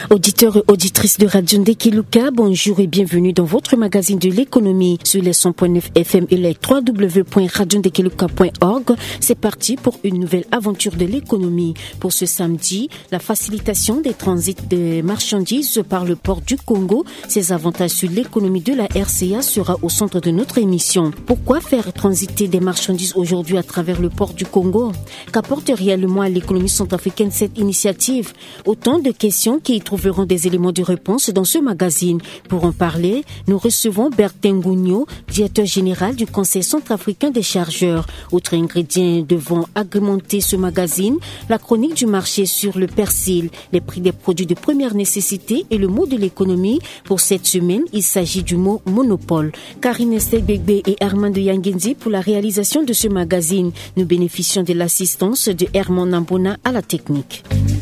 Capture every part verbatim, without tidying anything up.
Auditeurs et auditrices de Radio Ndekeluka, bonjour et bienvenue dans votre magazine de l'économie sur les cent point neuf F M et les w w w point radio ndekeluka point org. C'est parti pour une nouvelle aventure de l'économie. Pour ce samedi, la facilitation des transits des marchandises par le port du Congo, ses avantages sur l'économie de la R C A sera au centre de notre émission. Pourquoi faire transiter des marchandises aujourd'hui à travers le port du Congo? Qu'apporte réellement à l'économie centrafricaine cette initiative? Autant de questions qui y trouveront des éléments de réponse dans ce magazine. Pour en parler, nous recevons Bertin Gougno, directeur général du Conseil centrafricain des chargeurs. Autre ingrédient devant agrémenter ce magazine, la chronique du marché sur le persil, les prix des produits de première nécessité et le mot de l'économie. Pour cette semaine, il s'agit du mot monopole. Karine Stegbegbe et Armando Yangenzi pour la réalisation de ce magazine. Nous bénéficions de l'assistance de Herman Nambona à la technique.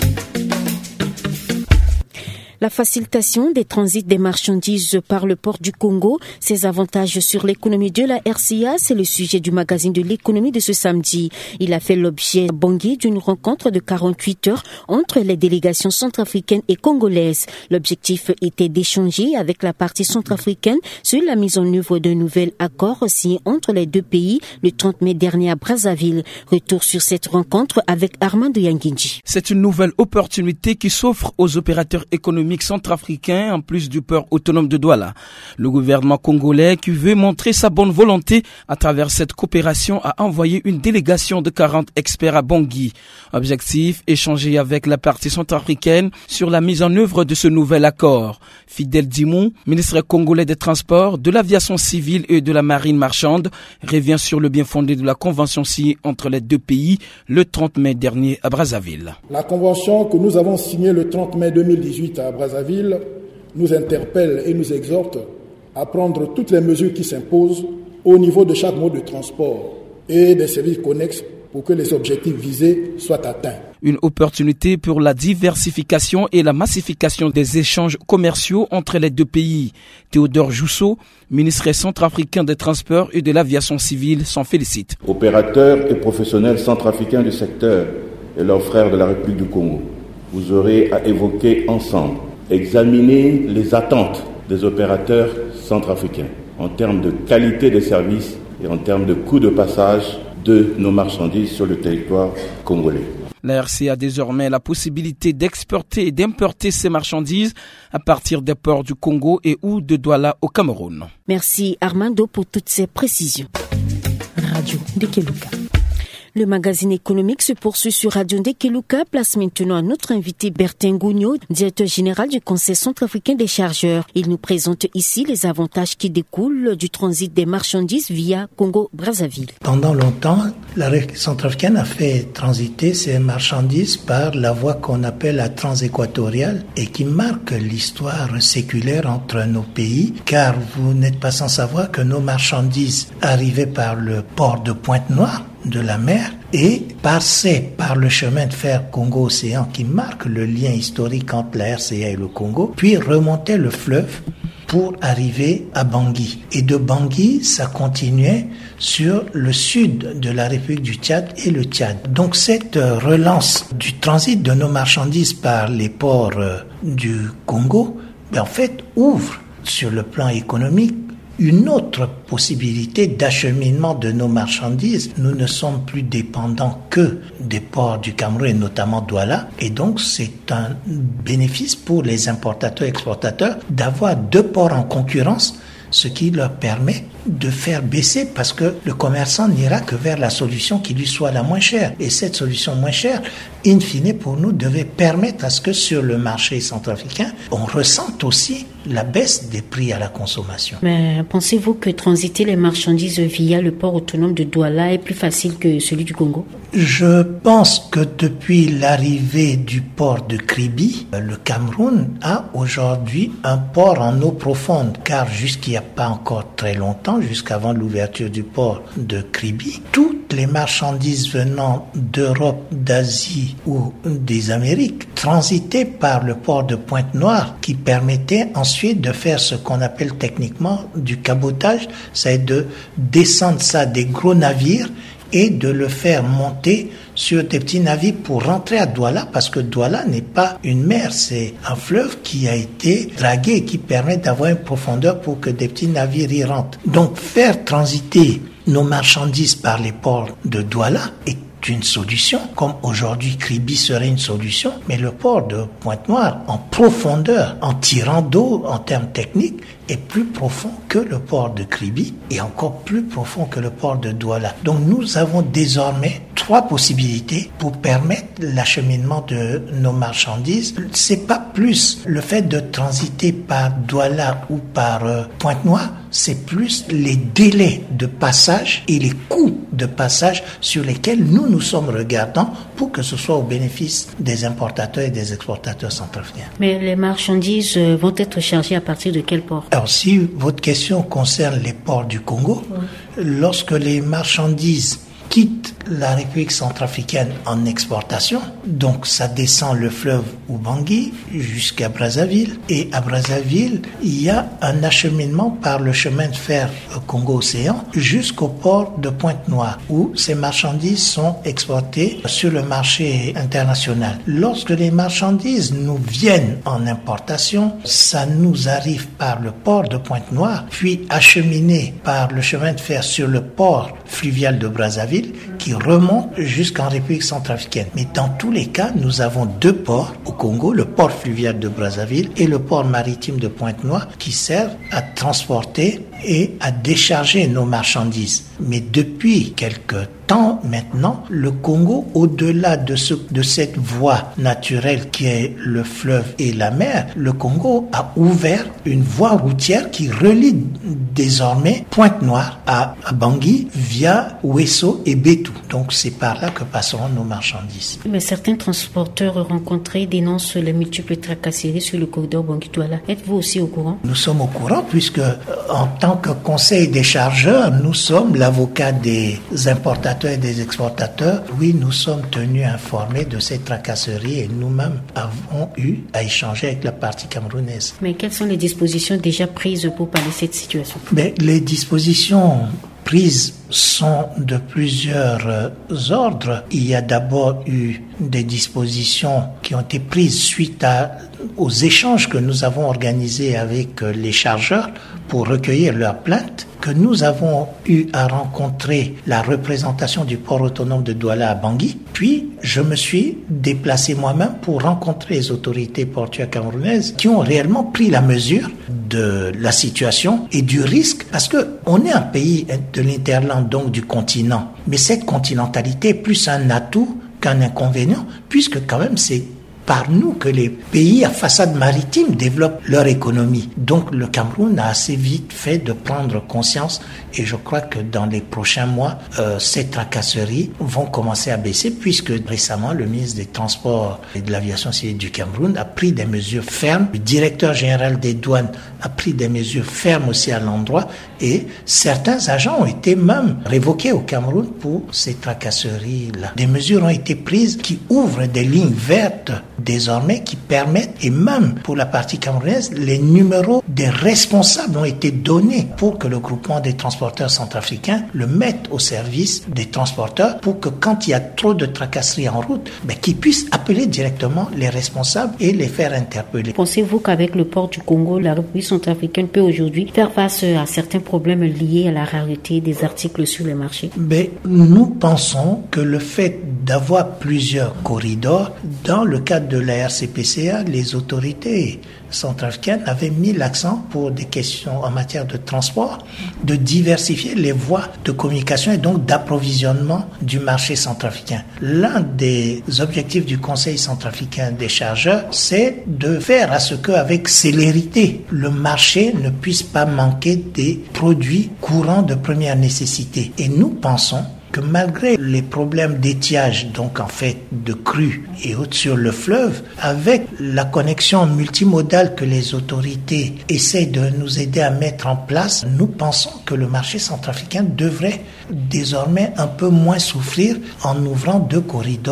La facilitation des transits des marchandises par le port du Congo, ses avantages sur l'économie de la R C A, c'est le sujet du magazine de l'économie de ce samedi. Il a fait l'objet à Bangui d'une rencontre de quarante-huit heures entre les délégations centrafricaines et congolaises. L'objectif était d'échanger avec la partie centrafricaine sur la mise en œuvre d'un nouvel accord signé entre les deux pays le trente mai dernier à Brazzaville. Retour sur cette rencontre avec Armando Yangenji. C'est une nouvelle opportunité qui s'offre aux opérateurs économiques centrafricain en plus du port autonome de Douala. Le gouvernement congolais, qui veut montrer sa bonne volonté à travers cette coopération, a envoyé une délégation de quarante experts à Bangui. Objectif, échanger avec la partie centrafricaine sur la mise en œuvre de ce nouvel accord. Fidel Dimou, ministre congolais des Transports, de l'Aviation civile et de la Marine marchande, revient sur le bien fondé de la convention signée entre les deux pays le trente mai dernier à Brazzaville. La convention que nous avons signée le trente mai deux mille dix-huit à Brazzaville nous interpelle et nous exhorte à prendre toutes les mesures qui s'imposent au niveau de chaque mode de transport et des services connexes pour que les objectifs visés soient atteints. Une opportunité pour la diversification et la massification des échanges commerciaux entre les deux pays. Théodore Jousso, ministre centrafricain des Transports et de l'Aviation civile, s'en félicite. Opérateurs et professionnels centrafricains du secteur et leurs frères de la République du Congo, vous aurez à évoquer ensemble, examiner les attentes des opérateurs centrafricains en termes de qualité des services et en termes de coût de passage de nos marchandises sur le territoire congolais. La R C A a désormais la possibilité d'exporter et d'importer ces marchandises à partir des ports du Congo et ou de Douala au Cameroun. Merci Armando pour toutes ces précisions. Radio Ndekeluka. Le magazine économique se poursuit sur Radio Ndekeluka. Place maintenant à notre invité Bertin Gougno, directeur général du Conseil centrafricain des chargeurs. Il nous présente ici les avantages qui découlent du transit des marchandises via Congo-Brazzaville. Pendant longtemps, la République centrafricaine a fait transiter ces marchandises par la voie qu'on appelle la transéquatoriale et qui marque l'histoire séculaire entre nos pays, car vous n'êtes pas sans savoir que nos marchandises arrivaient par le port de Pointe-Noire de la mer et passaient par le chemin de fer Congo-Océan qui marque le lien historique entre la R C A et le Congo, puis remontaient le fleuve pour arriver à Bangui. Et de Bangui, ça continuait sur le sud de la République du Tchad et le Tchad. Donc cette relance du transit de nos marchandises par les ports du Congo, ben en fait, ouvre sur le plan économique une autre possibilité d'acheminement de nos marchandises. Nous ne sommes plus dépendants que des ports du Cameroun et notamment Douala. Et donc, c'est un bénéfice pour les importateurs et exportateurs d'avoir deux ports en concurrence, ce qui leur permet de faire baisser, parce que le commerçant n'ira que vers la solution qui lui soit la moins chère. Et cette solution moins chère, in fine, pour nous, devait permettre à ce que sur le marché centrafricain, on ressente aussi la baisse des prix à la consommation. Mais pensez-vous que transiter les marchandises via le port autonome de Douala est plus facile que celui du Congo? Je pense que depuis l'arrivée du port de Kribi, le Cameroun a aujourd'hui un port en eau profonde, car jusqu'il n'y a pas encore très longtemps, jusqu'avant l'ouverture du port de Kribi, toutes les marchandises venant d'Europe, d'Asie ou des Amériques transitaient par le port de Pointe-Noire, qui permettait ensuite de faire ce qu'on appelle techniquement du cabotage, c'est de descendre ça des gros navires et de le faire monter sur des petits navires pour rentrer à Douala, parce que Douala n'est pas une mer, c'est un fleuve qui a été dragué et qui permet d'avoir une profondeur pour que des petits navires y rentrent. Donc faire transiter nos marchandises par les ports de Douala est une solution, comme aujourd'hui Kribi serait une solution, mais le port de Pointe-Noire, en profondeur, en tirant d'eau en termes techniques, est plus profond que le port de Kribi et encore plus profond que le port de Douala. Donc nous avons désormais trois possibilités pour permettre l'acheminement de nos marchandises. C'est pas plus le fait de transiter par Douala ou par euh, Pointe-Noire, c'est plus les délais de passage et les coûts de passage sur lesquels nous nous sommes regardants pour que ce soit au bénéfice des importateurs et des exportateurs centrafricains. Mais les marchandises vont être chargées à partir de quel port? Alors si votre question concerne les ports du Congo, oui. Lorsque les marchandises quittent la République centrafricaine en exportation, donc ça descend le fleuve Ubangui jusqu'à Brazzaville, et à Brazzaville, il y a un acheminement par le chemin de fer Congo-Océan jusqu'au port de Pointe-Noire, où ces marchandises sont exportées sur le marché international. Lorsque les marchandises nous viennent en importation, ça nous arrive par le port de Pointe-Noire, puis acheminé par le chemin de fer sur le port fluvial de Brazzaville, qui remonte jusqu'en République centrafricaine. Mais dans tous les cas, nous avons deux ports au Congo, le port fluvial de Brazzaville et le port maritime de Pointe-Noire, qui servent à transporter et à décharger nos marchandises. Mais depuis quelques temps maintenant, le Congo, au-delà de, ce, de cette voie naturelle qui est le fleuve et la mer, le Congo a ouvert une voie routière qui relie désormais Pointe-Noire à, à Bangui via Ouesso et Bétou. Donc c'est par là que passeront nos marchandises. Mais certains transporteurs rencontrés dénoncent les multiples tracasseries sur le corridor Bangui-Douala. Êtes-vous aussi au courant? Nous sommes au courant puisque en tant que conseil des chargeurs, nous sommes l'avocat des importateurs et des exportateurs. Oui, nous sommes tenus informés de ces tracasseries et nous-mêmes avons eu à échanger avec la partie camerounaise. Mais quelles sont les dispositions déjà prises pour pallier cette situation? Mais les dispositions prises sont de plusieurs euh, ordres. Il y a d'abord eu des dispositions qui ont été prises suite à, aux échanges que nous avons organisés avec euh, les chargeurs pour recueillir leurs plaintes, que nous avons eu à rencontrer la représentation du port autonome de Douala à Bangui. Puis, je me suis déplacé moi-même pour rencontrer les autorités portuaires camerounaises qui ont réellement pris la mesure de la situation et du risque, parce que on est un pays de l'interland, donc du continent. Mais cette continentalité est plus un atout qu'un inconvénient, puisque quand même c'est par nous que les pays à façade maritime développent leur économie. Donc le Cameroun a assez vite fait de prendre conscience et je crois que dans les prochains mois, euh, ces tracasseries vont commencer à baisser puisque récemment le ministre des Transports et de l'Aviation civile du Cameroun a pris des mesures fermes. Le directeur général des douanes a pris des mesures fermes aussi à l'endroit et certains agents ont été même révoqués au Cameroun pour ces tracasseries-là. Des mesures ont été prises qui ouvrent des lignes vertes désormais qui permettent, et même pour la partie camerounaise, les numéros des responsables ont été donnés pour que le groupement des transporteurs centrafricains le mette au service des transporteurs pour que quand il y a trop de tracasseries en route, ben, qu'ils puissent appeler directement les responsables et les faire interpeller. Pensez-vous qu'avec le port du Congo, la République centrafricaine peut aujourd'hui faire face à certains problèmes liés à la rareté des articles sur le marché? Ben, nous pensons que le fait d'avoir plusieurs corridors, dans le cadre de la R C P C A, les autorités centrafricaines avaient mis l'accent pour des questions en matière de transport, de diversifier les voies de communication et donc d'approvisionnement du marché centrafricain. L'un des objectifs du Conseil centrafricain des chargeurs, c'est de faire à ce qu'avec célérité, le marché ne puisse pas manquer des produits courants de première nécessité. Et nous pensons que malgré les problèmes d'étiage, donc en fait de crues et autres sur le fleuve, avec la connexion multimodale que les autorités essayent de nous aider à mettre en place, nous pensons que le marché centrafricain devrait désormais un peu moins souffrir en ouvrant deux corridors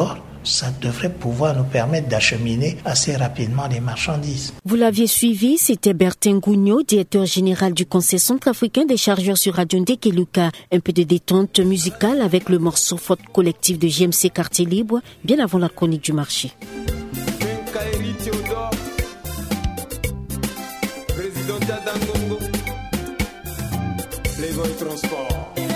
ça devrait pouvoir nous permettre d'acheminer assez rapidement les marchandises. Vous l'aviez suivi, c'était Bertin Gougno, directeur général du Conseil centrafricain des chargeurs sur Radio Ndekeluka. Un peu de détente musicale avec le morceau Faute collective de G M C Quartier Libre, bien avant la chronique du marché. Président Dangongo, les vols transport.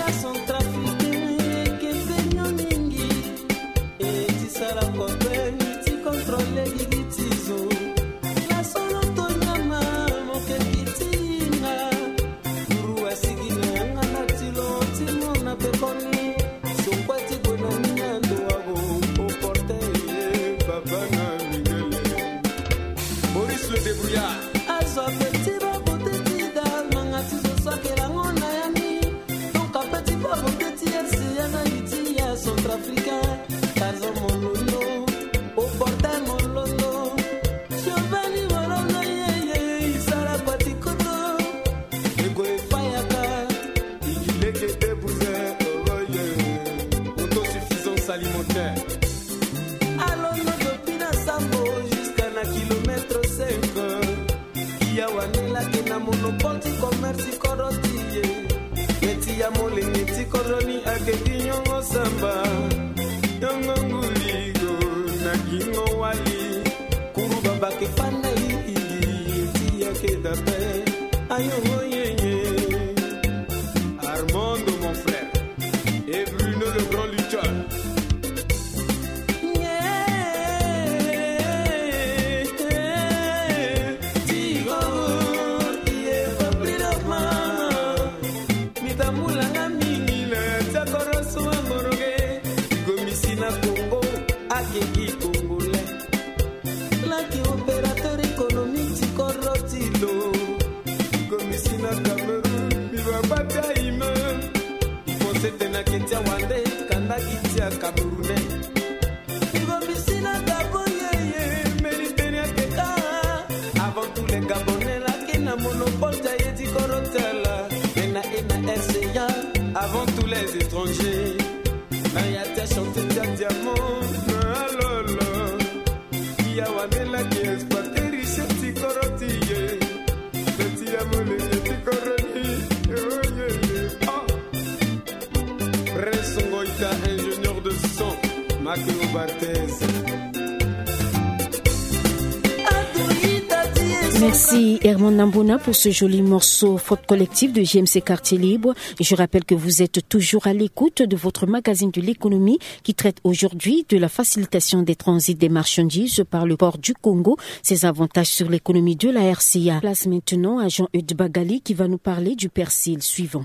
Armando mon frère et Bruno le grand lutteur. Avant tous les Gabonais là qui n'a monopole Taïti Corotella, Ena Ena R C A, avant tous les étrangers, Ayata chanté ta diamant, Alolo, Yawanela qui exploite richesse Ticorotille, Petit Amole Ticoroti, oh, Prince Ngoïta, ingénieur de son, Makio Barthez. Merci Herman Nambona pour ce joli morceau Faute collective de G M C Quartier Libre. Je rappelle que vous êtes toujours à l'écoute de votre magazine de l'économie qui traite aujourd'hui de la facilitation des transits des marchandises par le port du Congo, ses avantages sur l'économie de la R C A. Place maintenant à Jean-Eudes Bagali qui va nous parler du persil suivant.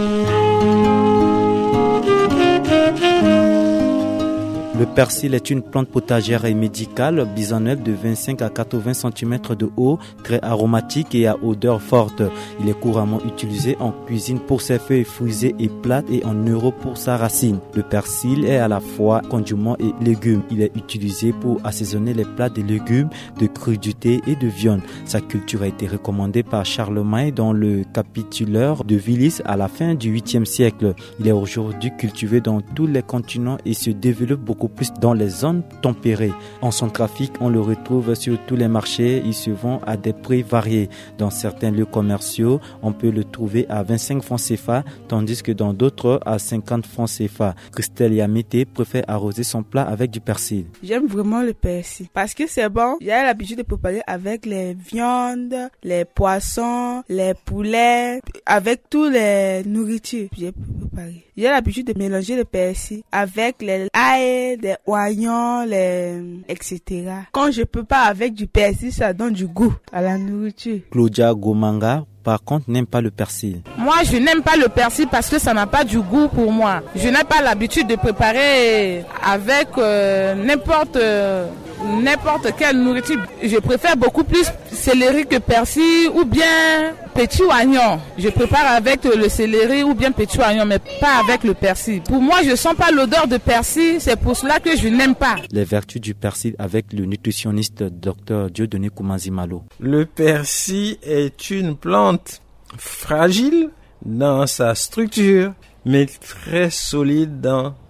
Le persil est une plante potagère et médicale bisonneuse de vingt-cinq à quatre-vingts centimètres de haut, très aromatique et à odeur forte. Il est couramment utilisé en cuisine pour ses feuilles frisées et plates et en Europe pour sa racine. Le persil est à la fois condiment et légume. Il est utilisé pour assaisonner les plats de légumes, de crudités et de viande. Sa culture a été recommandée par Charlemagne dans le capitulaire de Vilis à la fin du huitième siècle. Il est aujourd'hui cultivé dans tous les continents et se développe beaucoup plus dans les zones tempérées. En Centrafrique, on le retrouve sur tous les marchés. Il se vend à des prix variés. Dans certains lieux commerciaux, on peut le trouver à vingt-cinq francs C F A, tandis que dans d'autres à cinquante francs C F A. Christelle Yamete préfère arroser son plat avec du persil. J'aime vraiment le persil parce que c'est bon. J'ai l'habitude de préparer avec les viandes, les poissons, les poulets, avec tous les nourritures. J'ai préparé. J'ai l'habitude de mélanger le persil avec les ail, les oignons, les et cetera. Quand je prépare avec du persil, ça donne du goût à la nourriture. Claudia Gomanga, par contre, n'aime pas le persil. Moi, je n'aime pas le persil parce que ça n'a pas du goût pour moi. Je n'ai pas l'habitude de préparer avec euh, n'importe euh, n'importe quelle nourriture. Je préfère beaucoup plus céleri que persil ou bien petit oignon. Je prépare avec le céleri ou bien petit oignon, mais pas avec le persil. Pour moi, je sens pas l'odeur de persil, c'est pour cela que je n'aime pas. Les vertus du persil avec le nutritionniste docteur Dieudonné Koumanzimalo. Le persil est une plante fragile dans sa structure, mais très solide dans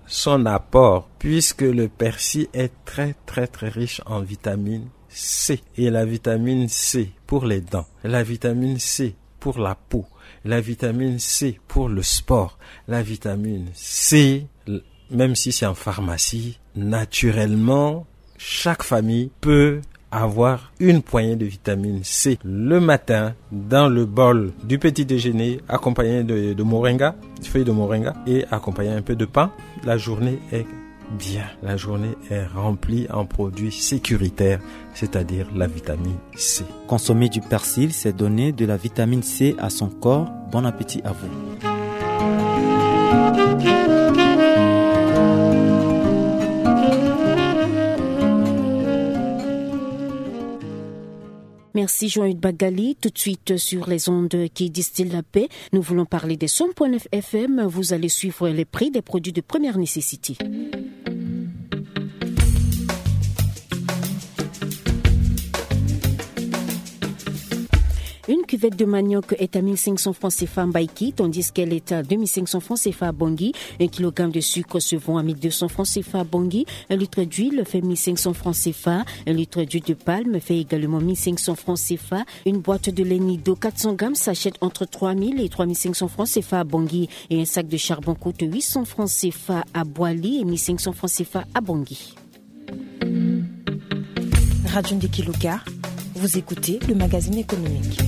son apport, puisque le persil est très très très riche en vitamine C. Et la vitamine C pour les dents, la vitamine C pour la peau, la vitamine C pour le sport, la vitamine C, même si c'est en pharmacie, naturellement, chaque famille peut avoir une poignée de vitamine C le matin dans le bol du petit déjeuner, accompagné de, de moringa, de feuilles de moringa, et accompagné un peu de pain. La journée est bien, la journée est remplie en produits sécuritaires, c'est-à-dire la vitamine C. Consommer du persil, c'est donner de la vitamine C à son corps. Bon appétit à vous. Merci Jean-Hugues Bagali. Tout de suite sur les ondes qui distillent la paix, nous voulons parler des cent point neuf F M. Vous allez suivre les prix des produits de première nécessité. Une cuvette de manioc est à mille cinq cents francs C F A à Mbaïki, tandis qu'elle est à deux mille cinq cents francs C F A à Bangui. Un kilogramme de sucre se vend à mille deux cents francs C F A à Bangui. Un litre d'huile fait mille cinq cents francs C F A. Un litre d'huile de palme fait également mille cinq cents francs C F A. Une boîte de lait Nido quatre cents grammes s'achète entre trois mille et trois mille cinq cents francs C F A à Bangui. Et un sac de charbon coûte huit cents francs C F A à Boali et mille cinq cents francs C F A à Bangui. Radio Ndekiluka, vous écoutez le magazine économique.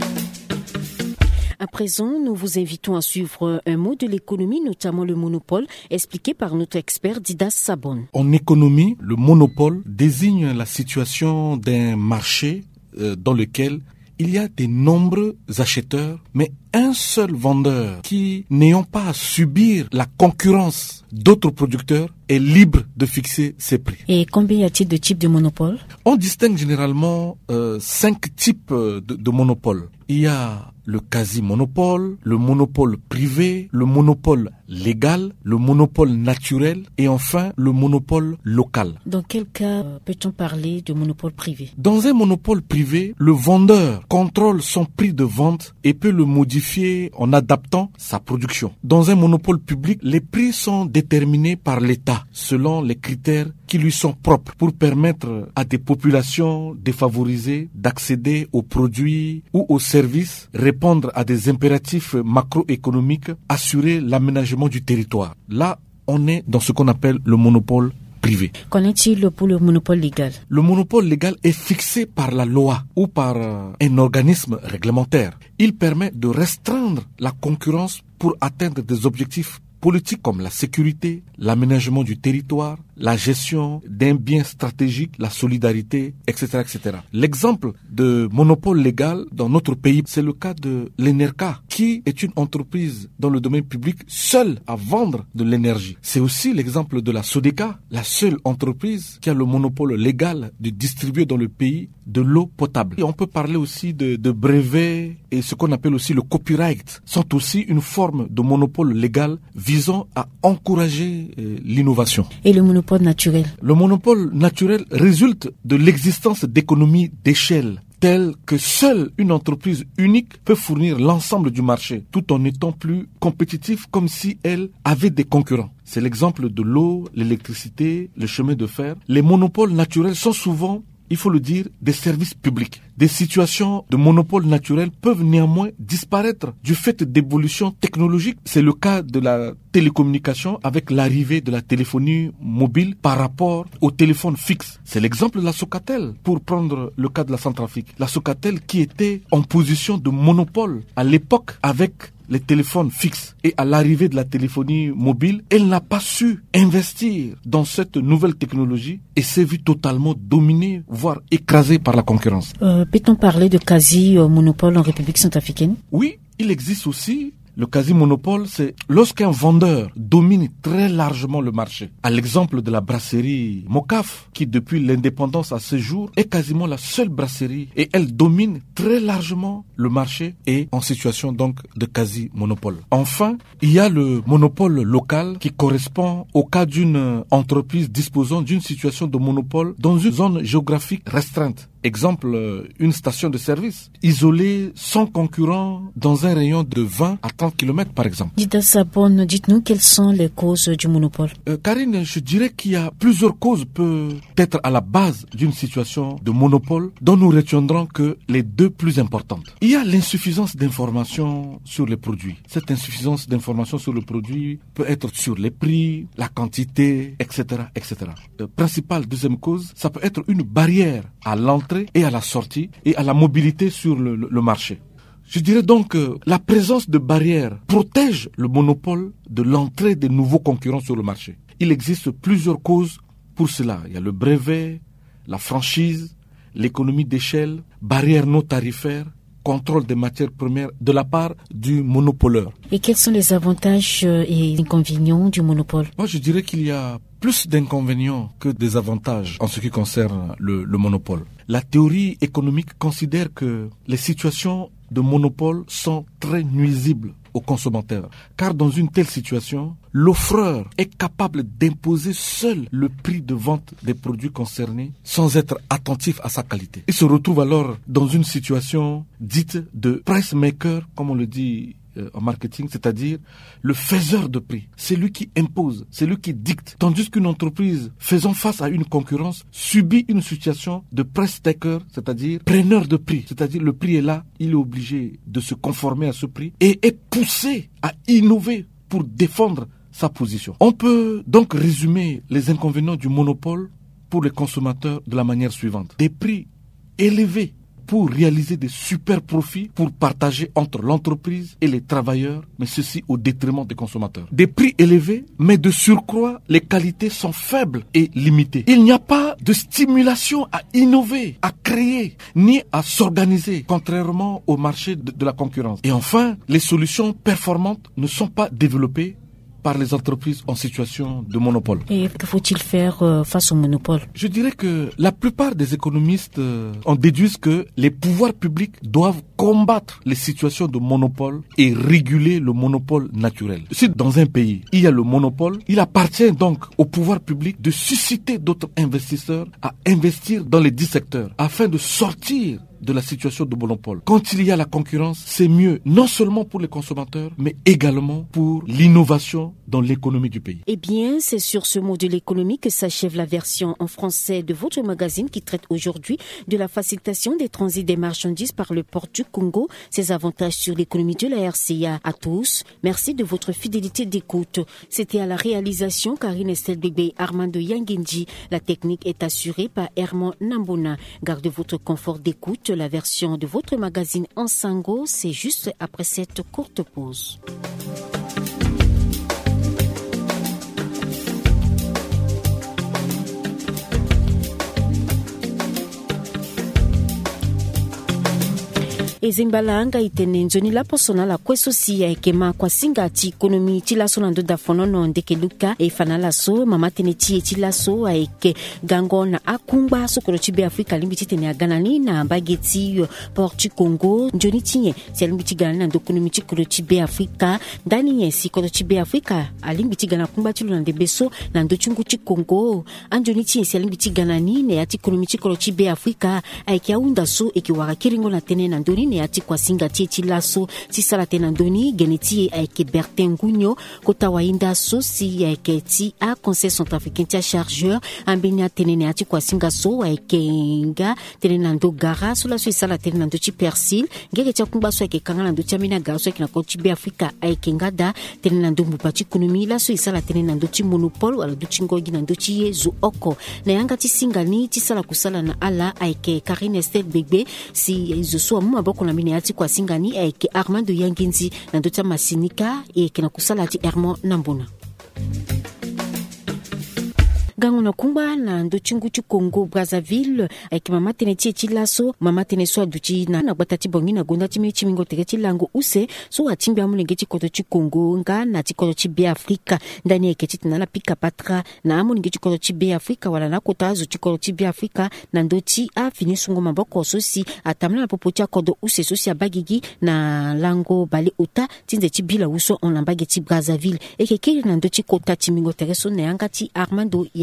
À présent, nous vous invitons à suivre un mot de l'économie, notamment le monopole, expliqué par notre expert Didas Sabon. En économie, le monopole désigne la situation d'un marché euh, dans lequel il y a de nombreux acheteurs, mais un seul vendeur qui, n'ayant pas à subir la concurrence d'autres producteurs, est libre de fixer ses prix. Et combien y a-t-il de types de monopole? On distingue généralement euh, cinq types de, de monopole. Il y a le quasi-monopole, le monopole privé, le monopole légal, le monopole naturel et enfin le monopole local. Dans quel cas euh, peut-on parler de monopole privé? Dans un monopole privé, le vendeur contrôle son prix de vente et peut le modifier en adaptant sa production. Dans un monopole public, les prix sont déterminés par l'État selon les critères qui lui sont propres pour permettre à des populations défavorisées d'accéder aux produits ou aux services, répondre à des impératifs macroéconomiques, assurer l'aménagement du territoire. Là, on est dans ce qu'on appelle le monopole privé. Qu'en est-il pour le monopole légal? Le monopole légal est fixé par la loi ou par euh, un organisme réglementaire. Il permet de restreindre la concurrence pour atteindre des objectifs politiques comme la sécurité, l'aménagement du territoire, la gestion d'un bien stratégique, la solidarité, et cetera, et cetera. L'exemple de monopole légal dans notre pays, c'est le cas de l'Enerca, qui est une entreprise dans le domaine public seule à vendre de l'énergie. C'est aussi l'exemple de la Sodeka, la seule entreprise qui a le monopole légal de distribuer dans le pays de l'eau potable. Et on peut parler aussi de, de brevets et ce qu'on appelle aussi le copyright, sont aussi une forme de monopole légal visant à encourager euh, l'innovation. Et le monopole naturel? Le monopole naturel résulte de l'existence d'économies d'échelle, telles que seule une entreprise unique peut fournir l'ensemble du marché, tout en étant plus compétitif comme si elle avait des concurrents. C'est l'exemple de l'eau, l'électricité, le chemin de fer. Les monopoles naturels sont souvent, il faut le dire, des services publics. Des situations de monopole naturel peuvent néanmoins disparaître du fait d'évolutions technologiques. C'est le cas de la télécommunication avec l'arrivée de la téléphonie mobile par rapport au téléphone fixe. C'est l'exemple de la Socatel, pour prendre le cas de la Centrafrique. La Socatel qui était en position de monopole à l'époque avec les téléphones fixes et à l'arrivée de la téléphonie mobile, elle n'a pas su investir dans cette nouvelle technologie et s'est vue totalement dominée, voire écrasée par la concurrence. Euh, peut-on parler de quasi-monopole en République centrafricaine? Oui, il existe aussi. Le quasi-monopole, c'est lorsqu'un vendeur domine très largement le marché. À l'exemple de la brasserie Mocaf, qui depuis l'indépendance à ce jour est quasiment la seule brasserie et elle domine très largement le marché et en situation donc de quasi-monopole. Enfin, il y a le monopole local qui correspond au cas d'une entreprise disposant d'une situation de monopole dans une zone géographique restreinte. Exemple, une station de service, isolée, sans concurrent, dans un rayon de vingt à trente kilomètres par exemple. Dida Sabon, dites-nous quelles sont les causes du monopole. Euh, Karine, je dirais qu'il y a plusieurs causes peut-être à la base d'une situation de monopole dont nous retiendrons que les deux plus importantes. Il y a l'insuffisance d'informations sur les produits. Cette insuffisance d'informations sur le produit peut être sur les prix, la quantité, et cetera, et cetera. Euh, principale deuxième cause, ça peut être une barrière à l'entrée et à la sortie et à la mobilité sur le, le, le marché. Je dirais donc que la présence de barrières protège le monopole de l'entrée des nouveaux concurrents sur le marché. Il existe plusieurs causes pour cela. Il y a le brevet, la franchise, l'économie d'échelle, barrières non tarifaires, contrôle des matières premières de la part du monopoleur. Et quels sont les avantages et inconvénients du monopole? Moi, je dirais qu'il y a plus d'inconvénients que des avantages en ce qui concerne le, le monopole. La théorie économique considère que les situations de monopole sont très nuisibles aux consommateurs, car dans une telle situation, l'offreur est capable d'imposer seul le prix de vente des produits concernés sans être attentif à sa qualité. Il se retrouve alors dans une situation dite de price maker, comme on le dit en marketing, c'est-à-dire le faiseur de prix. C'est lui qui impose, c'est lui qui dicte. Tandis qu'une entreprise faisant face à une concurrence subit une situation de price taker, c'est-à-dire preneur de prix. C'est-à-dire le prix est là, il est obligé de se conformer à ce prix et est poussé à innover pour défendre sa position. On peut donc résumer les inconvénients du monopole pour les consommateurs de la manière suivante. Des prix élevés pour réaliser des super profits, pour partager entre l'entreprise et les travailleurs, mais ceci au détriment des consommateurs. Des prix élevés, mais de surcroît, les qualités sont faibles et limitées. Il n'y a pas de stimulation à innover, à créer, ni à s'organiser, contrairement au marché de, de la concurrence. Et enfin, les solutions performantes ne sont pas développées par les entreprises en situation de monopole. Et que faut-il faire euh, face au monopole? Je dirais que la plupart des économistes euh, en déduisent que les pouvoirs publics doivent combattre les situations de monopole et réguler le monopole naturel. Si dans un pays, il y a le monopole, il appartient donc au pouvoir public de susciter d'autres investisseurs à investir dans les dix secteurs afin de sortir de la situation de monopole. Quand il y a la concurrence, c'est mieux non seulement pour les consommateurs, mais également pour l'innovation dans l'économie du pays. Eh bien, c'est sur ce mot de l'économie que s'achève la version en français de votre magazine qui traite aujourd'hui de la facilitation des transits des marchandises par le port du Congo, ses avantages sur l'économie de la R C A. À tous, merci de votre fidélité d'écoute. C'était à la réalisation Karine Estelle Bébé, Armando Yangendi. La technique est assurée par Herman Nambona. Gardez votre confort d'écoute. La version de votre magazine en sango, c'est juste après cette courte pause. ezimbalanga itene nzoni la posona la kweso siya ekema kwa singa ti ekonomi ti laso na ndoda fonono ndeke luka e fanala so mama tene ti ti laso aike gango na akungba sokoro ti be Afrika limbi ti tene aganani na bageti port ti Congo njoni ti ti limbi ti ganani na ndokonomi ti koro ti be Afrika ndani ye si koro ti be Afrika alimbi ti gana kumba ti na ndebeso na ndochungu ti Congo anjoni ti si limbi ti ganani ne ati ekonomi ti koro ti be Afrika aike aunda so e ki wara kiringo na tene na ndoni ne ati kwa singa ti ti laso ti sala tena ndoni geneti aike Bertin Ngugno kota wainda so si aike ti a conseil centrafricain ti a chargeur ambenia tene ne ati kwa singa so aike nga tene na ndo gara so la so sala tene na ndo ti persil ngeke ti kumba so aike kanga na ndo ti amina gara so aike na ko ti be Afrika aike ngada tene na ndo mbuba ti ekonomi la so sala tene na ndo ti monopole wala ndo ti ngogi na ndo ti yezu oko na yanga ti singa ni ti sala kusala na ala aike Karine Estelle Bébé si izo so amu maboko na mine ati kwa singani aike Armando Yangenzi na ndo ti masinika e kena kusala ati Herman Nambona gango na kumba na ndo chingu ti Congo Brazzaville aike mama tene ti ti laso mama tene so aduti na na gbata ti bongi na gonda ti mi ti mingo tege ti lango use so atimbi amulenge ti koto ti Congo nga na ti koto ti be Afrika ndani aike ti tena la pika patra na amulenge ti koto ti be Afrika wala na kota azu ti koto ti be Afrika na ndo ti a fini sungo maboko so si atamla na popo ti akodo use so si abagigi na lango bale ota tinze ti bila uso on lambage ti Brazzaville e kekeli na ndo ti kota ti mingo tege so na yanga ti Armando ya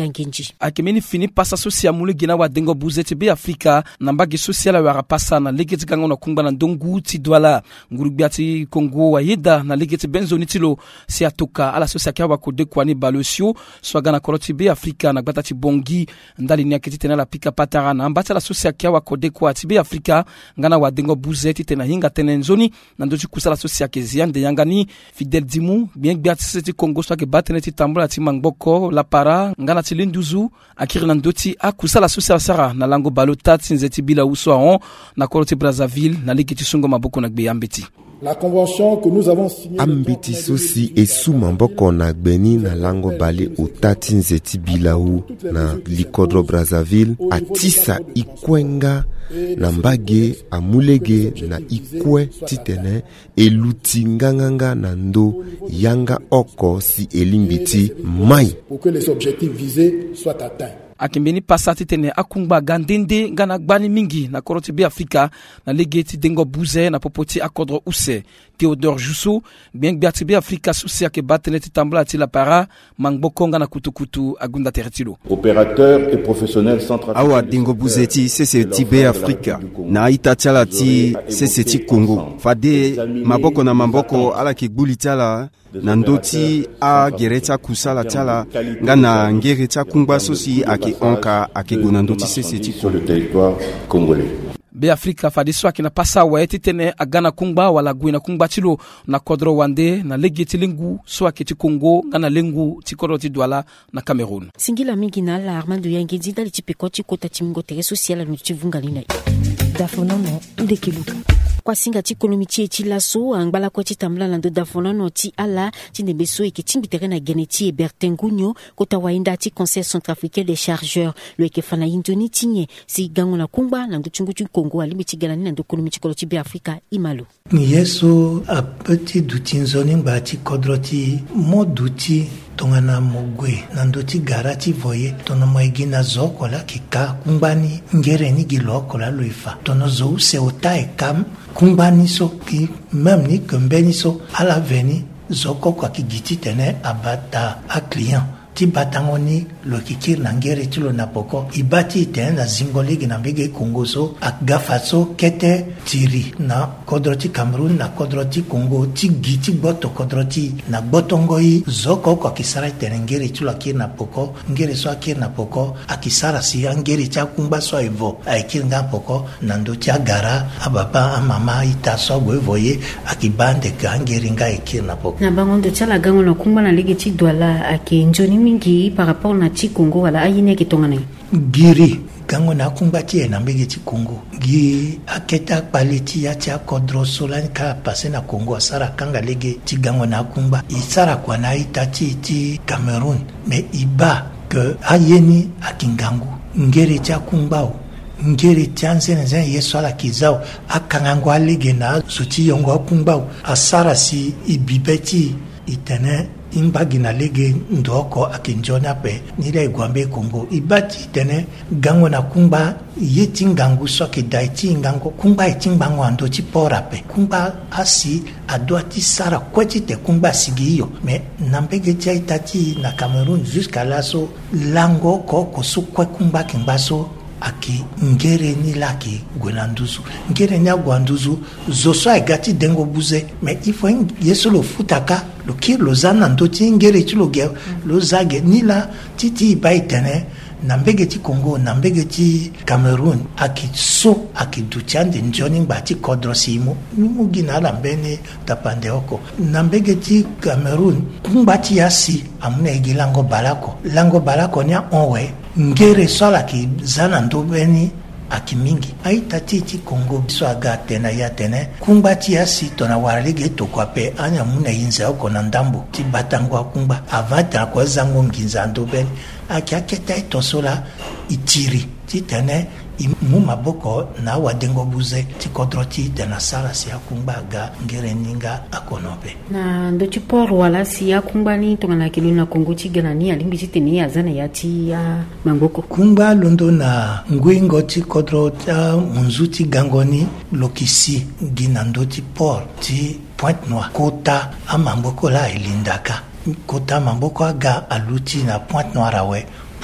Yangenji. Akemeni fini pasa social mule gina wa dengo buzeti be Afrika na mbagi social wa rapasa na legeti gango na kumba na ndongu ti Douala ngurubiati Kongo wa yeda na legeti benzo nitilo si atoka ala social kia wa kode kwani balosio swagana koloti be Afrika na gbata ti bongi ndali ni aketi tena la pika patara na mbata la social kia wa kode kwa ti be Afrika ngana wa dengo buzeti tena hinga tena nzoni na ndochi kusala social kezia de yangani Fidel Dimu bien biati ti Kongo swage batene ti tambola ti mangboko la para ngana ti linduzu akiri na ndoti akusala social sara na lango balota ti nzeti bila uso aon na koloti Brazzaville na ligi ti sungo maboko na gbe yambeti. La convention que nous avons signée ambiti sosi esu mamboko na gbeni na lango bale otati nzeti bilau na likodro Brazzaville atisa ikwenga na mbage amulege na ikwe titene eluti nganganga na ndo yanga oko si elimbiti mai pour que les objectifs visés soient atteints. Akimbeni pasati tene akungba gandende ngana gbani mingi na koroti bi Afrika na legeti dengo buze na popoti akodro use Théodore Jusso bien biati bi Afrika susi ake batene ti tambla ti la para mangboko ngana kutukutu agunda teretilo. Opérateur et professionnel centrafricain. Awa dengo buzeti sese ti be Afrika na itatiala ti sese ti Congo fade maboko na maboko ala ki gbulitiala na ndoti a gereta kusala tiala ngana ngereta kungba sosi ake onka ake gona ndoti sese ti sur le territoire congolais. Be Afrika fadi swaki na pasa wa eti tene agana kungba wala guina kungba tilo na kodro wande na legi ti lingu swaki ti Congo ngana lingu ti kodro ti Douala na Cameroun. Singila mingi na la Armando Yangenji dali ti peko ti kota ti mingo tere social no ti vungalina. Dafonono ndekeluka. Kwa singa ti ekonomi ti eti laso angbala kwa ti tambla na ndo dafonono ti ala ti nebeso eke timbi tere na gene ti Bertengunyo kota wainda ti Conseil centrafricain des chargeurs lo eke fana indoni tinye si gango na kumba na ndo chungu ti Congo alibi ti galani na ndo ekonomi ti kolo ti be Afrika imalo. Yeso a petit duti nzoni ngba ti kodro ti mo duti tongana mogwe nando ti gara ti voye tono moigi na zoko la kika kumbani ngere ni giloko la loifa tono zo se ota e kam kumbani so ki même ni kembeni so ala veni zoko kwa ki giti tene abata a client ti batangoni lo kikir na ngere ti lo na poko ibati tene na zingoligi na mbege Congo so agafa so kete tiri na kodro ti Cameroun na kodro ti Congo ti giti boto kodro ti na botongoi zoko kwa kisara tene ngere ti lo akir na poko ngere so akir na poko akisara si ngere ti akumba so evo akir nga poko na ndo ti agara ababa amama ita so go evoye akibande ka ngere nga akir na poko na bangondo ti ala gango na kumba na ligi ti Douala ake njoni mingi par rapport na ti Congo wala ayine ki tongana giri gango na kumba ti na mbege ti Congo gi aketa paliti ya ti akodro solan ka pase na Congo asara kanga lege ti gango na kumba isara kwa na itati ti Cameroun mais iba que ayeni akingangu ngere ti akumba ngere ti anzene zen yeso ala kizao akangango alege na suti yongo akumba asara si ibibeti itene imbagi na lege ndoko akinjona pe nile igwambe Congo ibati tene gango na kumba yeti ngangu soki daiti ngango kumba eti mbango ando ti pora pe kumba asi adwa ti sara kweti te kumba sigiyo me nambege ti itati na Cameroun jusqu'à là so lango ko ko su kwe kumba kimbaso aki ngere ni laki gwenanduzu ngere nya gwanduzu zoso agati dengo buze mais il faut yeso lo futaka lo kir lo zana ndoti ngere ti lo ge lo zage ni la titi baitene na mbege ti Congo na mbege ti Cameroun aki so aki dutiande njoni ngba ti kodro simo mu gina la mbene tapande oko na mbege ti Cameroun ngba ti yasi amuna igilango balako lango balako nya onwe ngere sola ki zana ndobeni akimingi aita titi Congo biso aga tena ya tene kumba ti yasi tona warlige to kwa pe anya muna yinza oko na ndambo ti batango kumba avata kwa zango nginza ndobeni akiaketa itosola itiri ti tene mu maboko na wadengo buze ti kodro ti tena sala si akumba ga ngere ninga akonope na ndo ti por wala si akumba ni tongana kilo na Congo ti gana ni alimbi ti tene ya zana ya ti ya mangoko kumba londo na ngwingo ti kodro ta munzu ti gangoni lokisi gina ndo ti por ti Pointe Noire kota amamboko la elindaka kota mamboko aga aluti na Pointe Noire awe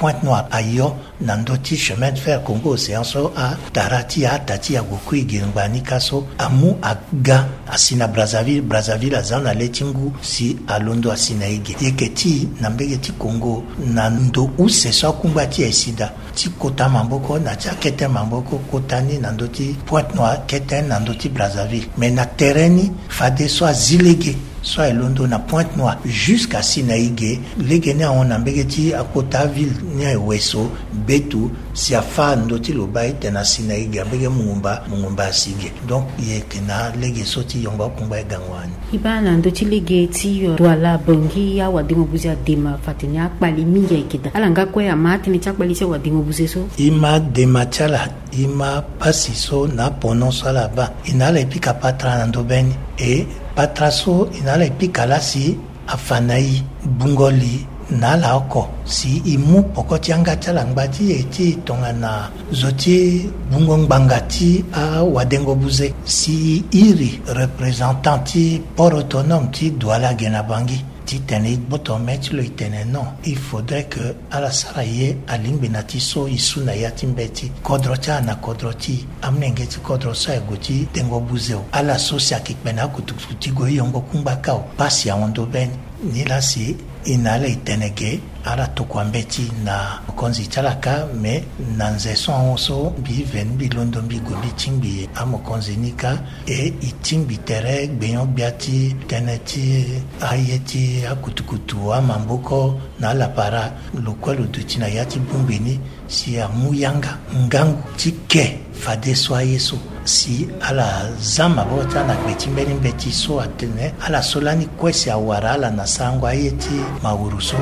Pointe-Noire ayo nandoti chemin de fer Congo océan so a tarati a tati a gokui gimbani kaso amu aga asina Brazzaville Brazzaville azana letingu si alondo asina ige yeketi nambegeti Congo nando use so kumbati esida ti kota mamboko na tia kete mamboko kotani nandoti Pointe-Noire kete nandoti Brazzaville mais na terreni fade so azilege soit elondo na Pointe-Noire jusqu'à Sinaïge legene on ambegeti a kota ville nya weso betu si afa ndoti lobai tena Sinaïge ambege mungumba mungumba sige donc yetena lege soti yomba kumba gangwani ibana ndoti lege ti Douala bongi ya wadingo buzia dema fatenya kpali mingi ikida alanga kwe amati ni chakbali se wadingo buzeso ima dema chala ima pasiso na pononso la ba inala epika patra na ndobeni e patraso inala epika la si afanai bungoli nala oko si imu pokoti anga chala ngbati eti tongana zoti bungo ngbangati a wadengo buze si iri représentanti port autonome ti Douala Genabangi ti tene boto metlo itene non il faudrait que ala saraye alingbinati so isuna yatimbeti kodrocha na kodroti amnengeti kodrosa egoti dengo buzeo ala sosia kikpena kutukuti go yongo kumbakao pasi ya ondo ben nilasi inala itenege ala tokwambeti na konzi chalaka me nanze son oso bi ven bi londo bi gobi tingbi amo konzi nika e itingbi tere gbeyon biati teneti ayeti akutukutu amamboko na la para lokwelo dutina yati bumbini si amuyanga ngangu tike fade swa yeso si ala zama bota na betimbeni beti so atene ala solani kwesi awara ala nasango ayeti mauruso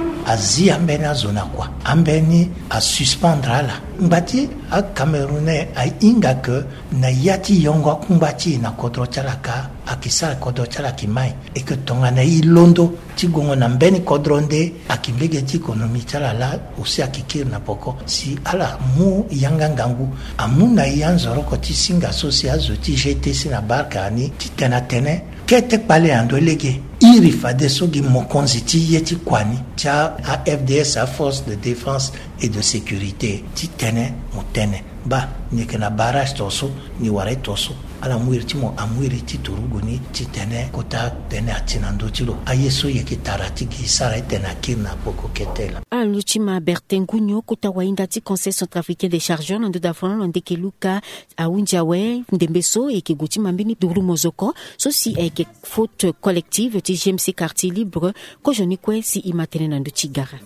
azi ambeni azona kwa ambeni a suspendre ala mbati a Camerounais a inga ke na yati yongo kumbati na kodro chalaka akisa kodro chalaki mai e ke tonga na ilondo tigongo na mbeni kodronde akimbege ti ekonomi chalala usi akikir na poko si ala mu yanga ngangu amuna yanzoro ko ti singa sosia zoti jete si na barka ani ti tena tene kete pale ando lege iri fade sogi mokonzi ti yeti kwani tia a F D S a force de défense et de sécurité ti tene mutene ba ni kana barrage toso ni ware toso ala muiri ti mo amuiri ti turuguni ti tene kota tene atinando ti lo ayeso yeki tarati ki sara tena kirna poko ketela aluchima Bertin Gougno kota wainda ti conseil centrafricain des chargeurs nando dafon nande keluka awunjawe ndembeso e ke guti mambini duru mozoko so si e ke faute collective ti G M C quartier libre ko joni kwe si imatene nando tigara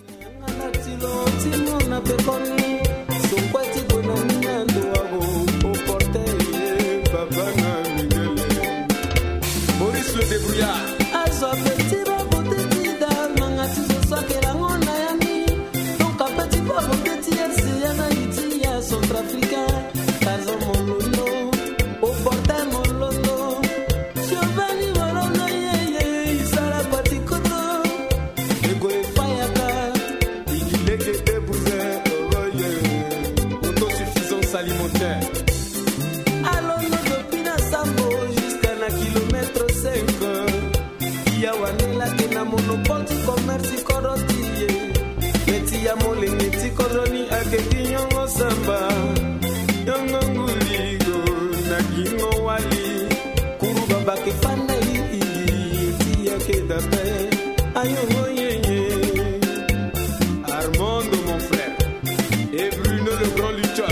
Armando mon frère et Bruno le grand lutteur.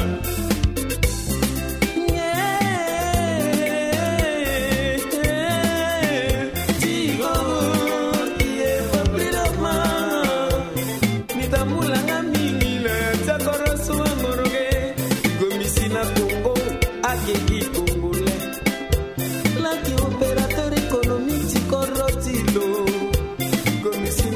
Opérateur économique, Corotilo,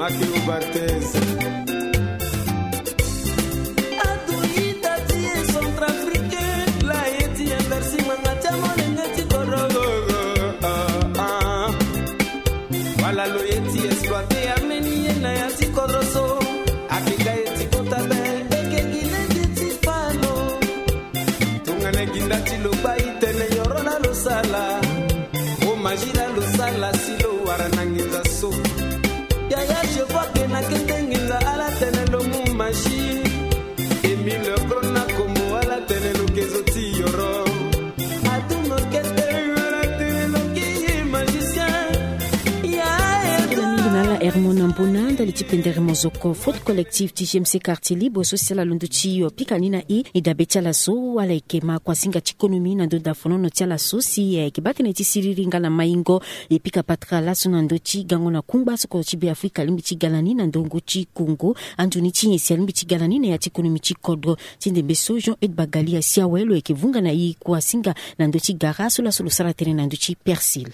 Makilo Barthez. Atuita tie centrafricain, la eti inversi mangata monengeti korogo. Wala lo eti exploité ameni na yati koroso. Akika eti kotabe eke gile eti fano. Tungane ginda tilo baitene yorona lo sala. O majira lo sala silo waranangiza so. Ya ya je vois que na ketengiza ala tene lo mu machine. Emile Brona como ala tene lo kezoti yoro. Atuno kete ala tene lo kiye magicien. Ya Nala Hermona Mbona ndali tipendere mozoko faute collective T G M C quartier libre social alondochi pikanina i idabetia la so wala ikema kwa singa chikonomi na ndo dafono no tia la so si e kibakene ti siriringa na maingo e pika patra la so nandochi gango na kumba so ko chibi Afrika limbi chi galani na ndongo chi Congo anduni chi nyesi limbi chi galani na ya chikonomi chi kodro tinde beso Jean et Bagali ya siawelo e kivunga na i kwa singa na ndochi gara so la solo sala tere na ndochi Persil.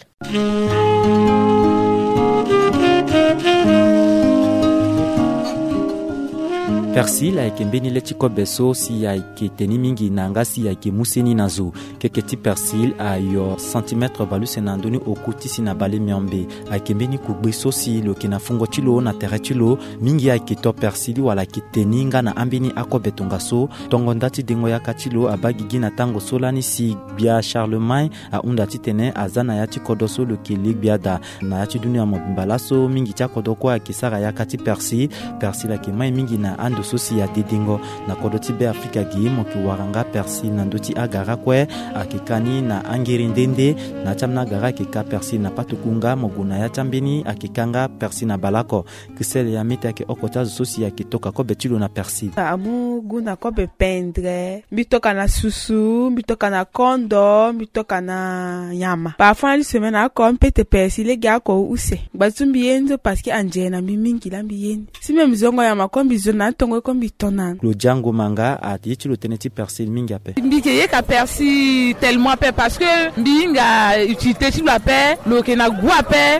Persil ayeke mbeni le ti kobe so si ayeke teni mingi na nga si ayeke mu seni na zo keke ti persil ayo centimètre valu se na ndöni oko ti si na bale miambe ayeke mbeni kugbe so si lo yeke na fungo ti lo na tere ti lo mingi ayeke to persil wala ayeke teni nga na ambeni akobe tongaso tongonda ti dengo yaka ti lo abâ gigi na tango so lani si gbia Charlemagne ahunda ti tene aza na ya ti kodo so lo yeke le gbia da na ya ti dunia mobimba laso mingi ti akodo kue ayeke sara yaka ti persil persil ayeke mai mingi na ando so si ya dedengo na kodo ti be Afrika gi mo yeke waranga persil na ndö ti agara kue ayeke kani na angeri ndende na ti ambeni agara ayeke ka persil na patukunga mo gue na ya ti ambeni ayeke kanga persil na balako kisele ya miti ayeke oko ti azo so si ayeke toka kobe ti lo na persil amu gue na kobe pendre mbi toka na susu mbi toka na kondo mbi toka na nyama parfois na li semaine ako mpete persil lege ako use gba ti mbi ye nzo parce que anjere na mbi mingi la mbi yeni si meme zongo nyama ko mbi zo na tongo ko mbi tonan lo jango manga ati ti lo tene ti persil mingi ape mbi ke ye ka persil tellement ape parce que mbi nga utilité ti lo ape lo ke na gue ape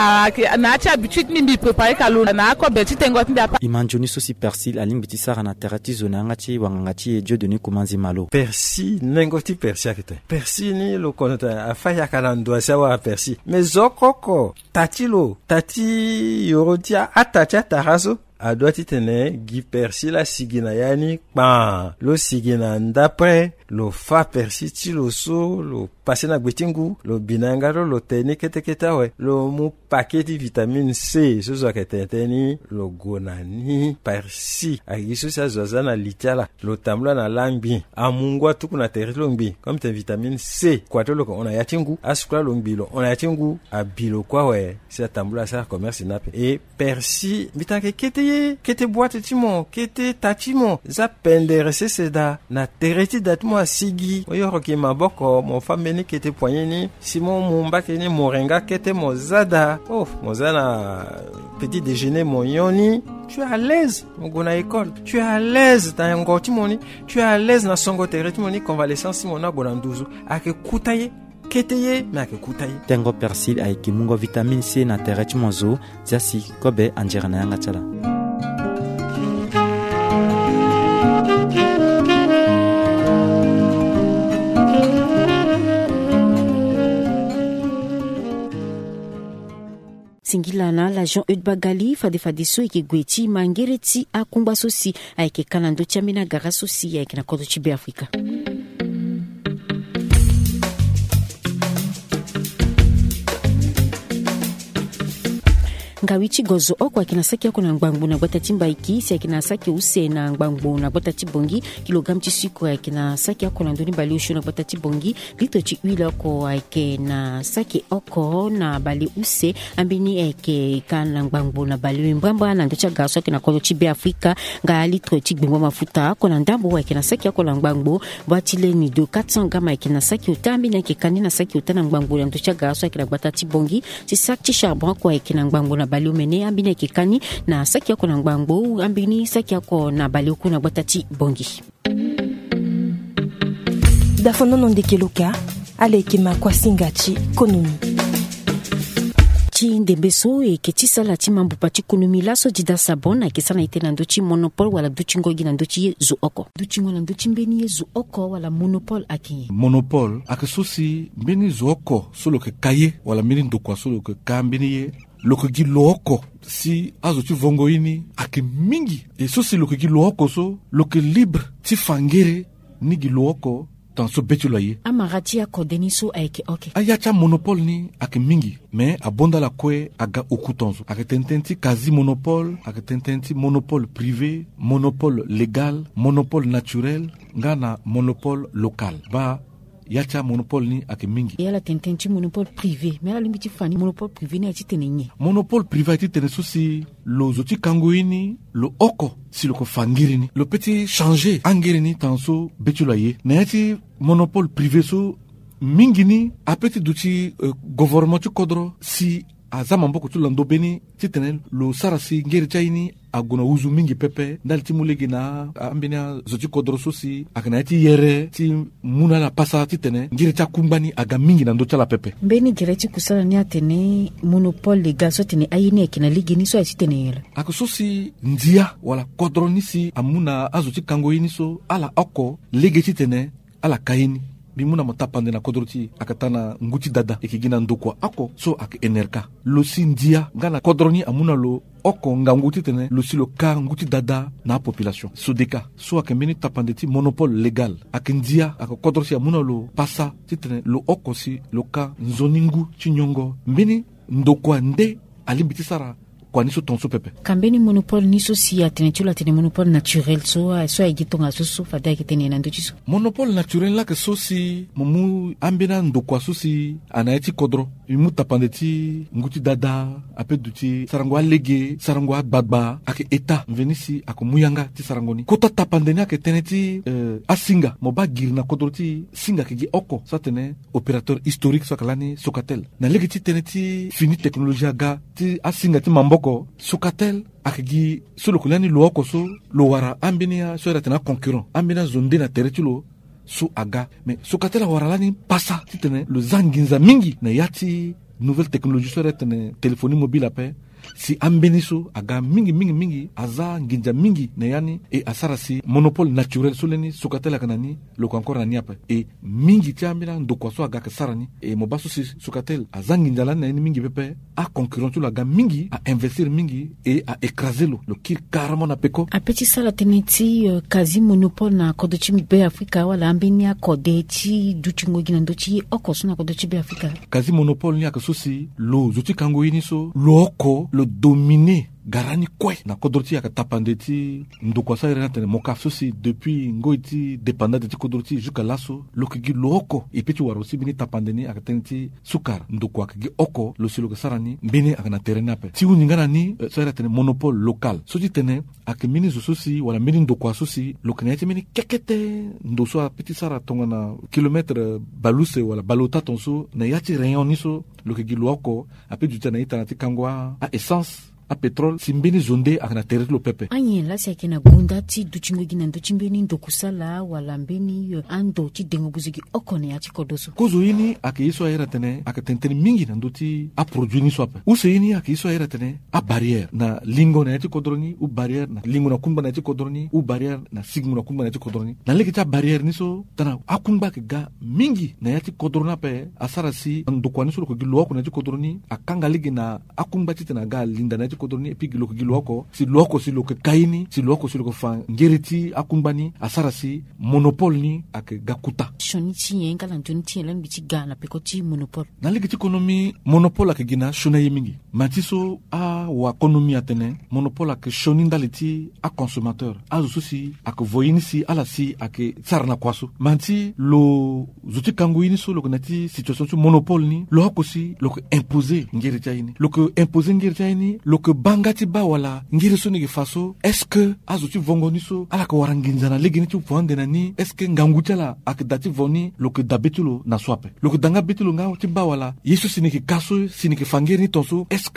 na ti habitude ni mbi préparer ka lo na akobe ti tengo ti mbi ape i manjoni so si persil alingbi ti sara na tere ti zo na yanga ti wanganga ti e Dieudonné Kumanzima lo persil nengo ti persil ayeke te persil ni lo kono te afa yaka na ndo asi awa persil me zo koko tati lo tati yoro ti ata ti atara so adua ti tene gi persil asigi na ya ni kpan lo sigi na ndapre lo fa persil ti lo so lo pase na gbe ti ngu lo bina nga lo lo teni ketekete awe lo mu pake ti vitamine C so zo ayeke tene tënë lo gue na ni persil ayeke so si azo aza na li ti ala lo tambu la na la ngbi amungu atuku na tere ti lo ngbi comme tene vitamine C kua ti lo yeke hona ya ti ngu asuku la lo ngbi lo hona ya ti ngu abi lo kue awe si atambu la asara commerce na ape e persil mbi tene yeke kete ye kete boite ti mo kete ta ti mo za pendere sese da na tere ti da ti mo asigi oyo yeke maboko mo fa mbeni kete poignet ni si mo mu mbake ni mo renga kete mo zada oh mo za na petit déjeuner mo yoni tu es à l'aise mo gue na école tu es à l'aise na yango ti mo ni tu es à l'aise na songo tere ti mo ni convalescence ti mo na gue na nduzu ayeke kuta ye kete ye me ayeke kuta ye tengo persil ayeke mungo vitamine C na tere ti mo zo ti asi kobe anjere na yanga ti ala singilana la Jean Eudes Bagali fade fade so yeke gue ti mangere ti akumba so si ayeke ka na ndö ti ambeni agara so si ayeke na kodo ti be Afrika. Ngawiti gozo oko akina saki yako na ngbangbu na gbata ti mbaiki si akina saki use na ngbangbu na gbata ti bongi kilogram ti sucre akina saki yako na ndöni bale osho na gbata ti bongi litre ti huile oko ayeke na saki oko na bale use ambeni ayeke ka na ngbangbu na bale mbrambra na ndö ti agara so ayeke na kodo ti be Afrika nga litre ti gbengba mafuta oko na ndambo ayeke na saki yako na ngbangbu bua ti leni de quatre cents grammes ayeke na saki ota ambeni ayeke ka ni na saki ota na ngbangbu na ndö ti agara so ayeke na gbata ti bongi ti saki ti charbon oko ayeke na ngbangbu na bale omene ambeni ayeke kani na saki yako na ngbangbu ambeni saki yako na bale oku na gbata ti bongi dafono no ndeke loka ala yeke ma kuasinga ti konomi ti ndembeso e ke ti sala ti mambu pa ti ekonomi laso di da sabon ayeke sana ite na ndö ti monopole wala dutingo gi na ndö ti ye zo oko dutingo na ndö ti mbeni ye zo oko wala monopole ayeke ye monopole ayeke so si mbeni zo oko so lo yeke ka ye wala mbeni ndokua so lo yeke ka mbeni ye lo yeke gi lo oko si azo ti vongo ini ayeke mingi e so si lo yeke gi lo oko so lo yeke libre ti fangere ni gi lo oko tan so be ti lo aye amara ti akode ni so ayeke oke aya ti amonopole ni ayeke mingi me abonda lakue aga oku tonzo ayeke tënë ti quasi monopole ayeke tënë ti monopole privé monopole légal monopole naturel nga na monopole local ba ya ti amonopole ni ayeke mingi e ala tënë ti monopole privé me ala lingbi ti fa ni monopole privé ni ayeke ti tene nyen monopole privé ayeke ti tene so si lo zo ti kango ini lo oko si lo yeke fa ngiri ni lo peut ti changer angiri ni tan so be ti lo aye na ya ti monopole privé so mingi ni apeut ti duti uh, gouvernement ti kodro si aza mamboko ti lo ndo beni ti tene lo sara si ngeri ti aini ago na uzu mingi pepe ndali ti mu lege na ambeni azo ti kodro so si ayeke na ya ti yere ti mu na ala pasa ti tene ngeri ti akungba ni aga mingi na ndö ti ala pepe mbeni gere ti kusala ni atene monopole légal so tene aye ni ayeke na lege ni so ayeke ti tene ye la ayeke so si ndia wala kodro ni si amu na azo ti kango ye ni so ala oko lege ti tene ala ka ye ni mbi mu na mo tapande na kodro ti ayeke ta na ngu ti dada e yeke gi na ndokua oko so ayeke ene ka lo si ndia nga na kodro ni amu na lo oko ngangu ti tene lo si lo ka ngu ti dada na apopulation so deka so ayeke mbeni tapande ti monopole légal ayeke ndia ayeke kodro si amu na lo pasa ti tene lo oko si lo ka nzoni ngu ti nyongo mbeni ndokua nde alingbi ti sara kua ni so tongaso pepe ka mbeni monopole ni so si atene ti lo atene monopole naturel so so ayeke tongaso so fade ayeke tene na ndö ti so monopole naturel lake so si mo mu ambeni andokua so si ana ye ti kodro e mu tapande ti ngu ti dada apeut duti sarango alege sarango agbagba ayeke eta mveni si ayeke mu yanga ti sarango ni kota tapande ni ayeke tënë ti uh, asinga mo ba giri na kodro ti singa ayeke gi oko so atene opérateur historique so ayeke lani sokatel na lege ti tënë ti fini technologie aga ti asinga ti mamboko sokatel ayeke gi so lo yeke lani lo oko so lo wara ambeni so iri atene aconcurrent ambeni azo nde na tere ti lo so aga me sokatel awara lani pasa ti tene lo za nginza mingi na ya ti nouvelle technologie so iri atene téléphonie mobile ape si ambeni so aga mingi mingi mingi aza nginza mingi na ya ni e asara si monopole naturel so leni sokatel ayeke na ni lo yeke encore na ni ape e mingi ti ambeni andokua so aga yeke sara ni e mo ba so si sokatel aza nginza lani na ye ni mingi pepe aconcurrent ti lo aga mingi ainvestir mingi e aécraser lo lo kiri carrément na peko apeut ti sala tënë ti uh, quasi monopole na kodro ti be afrika wala ambeni akode ti dutingo gi na ndö ti ye oko so na kodro ti be afrika quasi monopole ni ayeke so si lo zo ti kango ye ni so lo oko lo dominer garani kue na kodro ti ayeke tapande ti ndokua so iri atene mo ka so si depuis ngoi ti dépendade ti kodro ti jusqu'à laso lo yeke gi lo oko e peut ti wara aussi mbeni tapande ni ayeke tënë ti sukar ndokua ayeke gi oko lo si lo yeke sara ni mbeni ayeke na tere ni ape ti huni nga na ni so iri atene monopole local so ti tene ayeke mbeni zo so si wala mbeni ndokua so si lo yeke na ya ti mbeni kekete ndo so apeut ti sara tongana kilometre baluse wala balota tongaso na ya ti rayon ni so lo yeke gi lo oko apeut duti ana ye tana ti kango aessence a pétrole si mbeni zo nde ayeke na tere ti lo pepe anyen lasi ayeke na gonda ti dutingo gi na ndö ti mbeni ndoku sala wala mbeni uh, ando ti dengobuzu gi oko na ya ti kodro so kozo ini ayeke ye so airi atene ayeke tene tënë mingi na ndö ti aproduit ni so ape use ini ayeke ye so airi atene abarrière na lingo na ya ti kodro ni u barrière na lingo na kungba na ya ti kodro ni u barrière na sigmu na kungba na ya ti kodro ni na lege ti abarrière ni so tana akungba ayeke ga mingi na ya ti kodro ni ape asara si ndokua ni so lo yeke gi lo oko na ya ti kodro ni akanga lege na akungba ti tene aga linda na ya ti kodro ni e puis lo yeke gi lo oko si lo oko si lo yeke ka ye ni si lo oko si lo yeke fa ngeri ti akungba ni asara si monopole ni ayeke ga kuta sioni ti nyen nga na ndöni ti nyen lani mbi ti ga na peko ti monopole na lege ti konomi monopole ayeke gi na siona ye mingi ma ti so awakonomi atene monopole ayeke sioni ndali ti aconsommateur azo so si ayeke vo ye ni si ala si ayeke sara na kua so ma ti lo zo ti kango ye ni so lo yeke na ti situation ti monopole ni lo oko si lo yeke impose ngeri ti aye ni lo yeke impose ngeri ti aye ni lo yeke banga ti ba wala ngiri so ni yeke fa so est ce que azo ti vongo ni so ala yeke wara nginza na lege ni ti vo ande na ni est ce que ngangu ti ala ayeke da ti vo ni lo yeke da be ti lo na so ape lo yeke danga be ti lo nga ti ba wala ye so si ni yeke ka so si ni yeke fa ngeri ni tongaso est ce que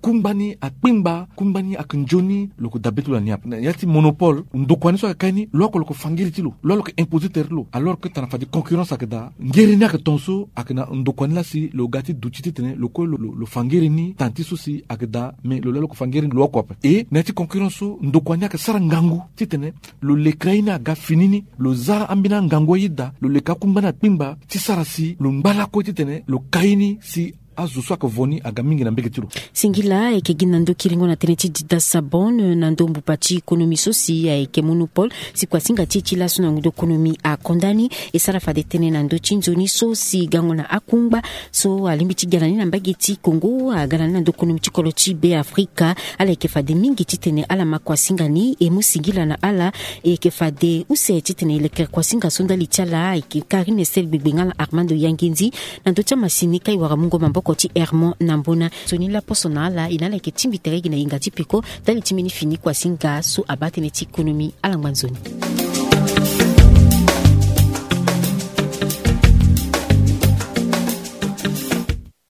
kumbani akpimba kumbani akunjoni loko dabetu la niap yati monopole ndokwani so akani loko loko fangiri tilo loko impositeur lo alors que t'as fait concurrence akda ngeri ni akatonso akna ndokwani la si lo gati duchiti tene loko lo, lo, lo fangiri ni tanti so si akda mais lo loko fangiri lo ko et nati concurrence so ndokwani akasara ngangu titene lo le kraina ga finini lo zara ambina ngango yida lo le kakumbana pimba tisara si lo mbala ko titene lo kaini si azuso akavoni agamingi na mbege tiro singila eke ginando kiringo na teneti dida sabon nando mbupati ekonomi sosi eke monopole si kwa singa chichi la suna ngudo ekonomi a kondani e sarafa de tene nando chinzoni sosi gango na akumba so alimbi chigarani na mbage ti Kongo agarani nando ekonomi chikolo chibe Afrika ala eke fade mingi chitene ala makwa singa ni e musingila na ala eke fade use chitene ile kwa singa sonda lichala eke Karine Selbibengala Armando Yangenzi nando chama sinika iwara mungo mambo koti Hermon Nambona soni la personala inala ke timbi teregi na ingati peko dali timini fini kwa singa so abate neti ekonomi ala mwanzoni.